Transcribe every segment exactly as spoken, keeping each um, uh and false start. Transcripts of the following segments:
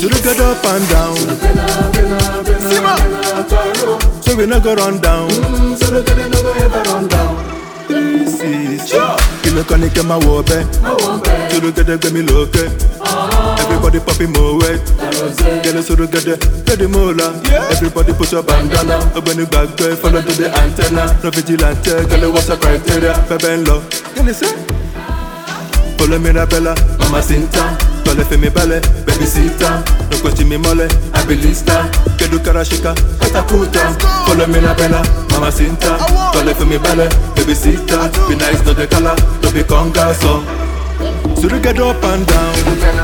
Should we get up and down? Sima. So we no go run down. So the girl no go ever run down. Three six. Kilo kan ike ma wo be. Should we get up me loke? Everybody popping more wet. Get us to the get the mola. Everybody put your bandana. Open the back door, follow to the antenna. No vigilante, girl, what's the criteria? Beben low. Can you say? Follow me, Bella, Mama Sinta. Call it for me, ballet, baby Sita. No question me, mole, I be lista. Kedu Karashika, Katakuta. Follow me, Bella, Mama Sinta. Call it for me, ballet, baby Sita. Be nice, no the color, no be conga, so. So we get up and down.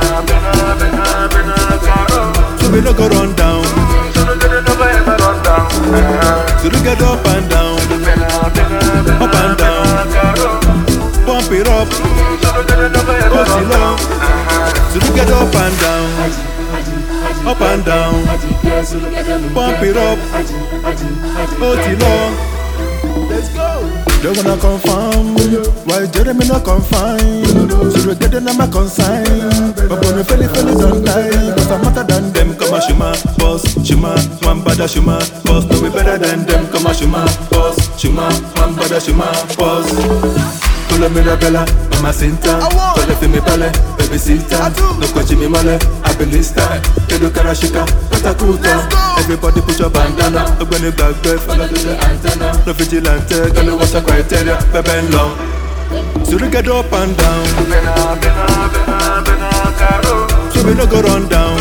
So we no go run down. So we get up and down. Up and down. Pump it up. Go till long. So we get up and down. Up and down. Pump it up. Go till long. Let's go. They wanna confirm. Why Jeremy not confine? So we get them on my consign. But when we feel it, feel it don't die. Cause I'm better than them. Come on, Shima, boss, Shima, one bada Shima, boss. No, we better than them. Come on, Shima, boss, Shima, one bada Shima, boss. Follow me, Bella, Mama Sinta. Follow for me, ballet, baby Sita. No question me, mole, I be lista. Kedu Karashika, Katakuta. Everybody put your bandana. Open the back door, follow to the antenna. No vigilante, girl, what's the criteria? Beben low. So we get up and down. So we no go run down.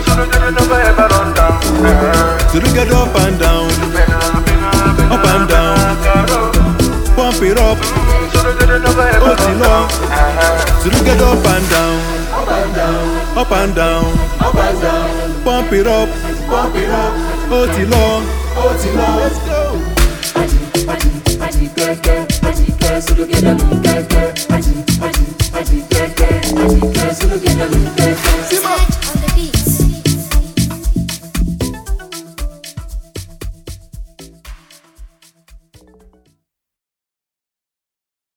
So we get up and down. Up and down. Pump it up. Go till long. So we get up and down. Up and down. Pump it up. Go till long. Let's go. So look at them, so look at them.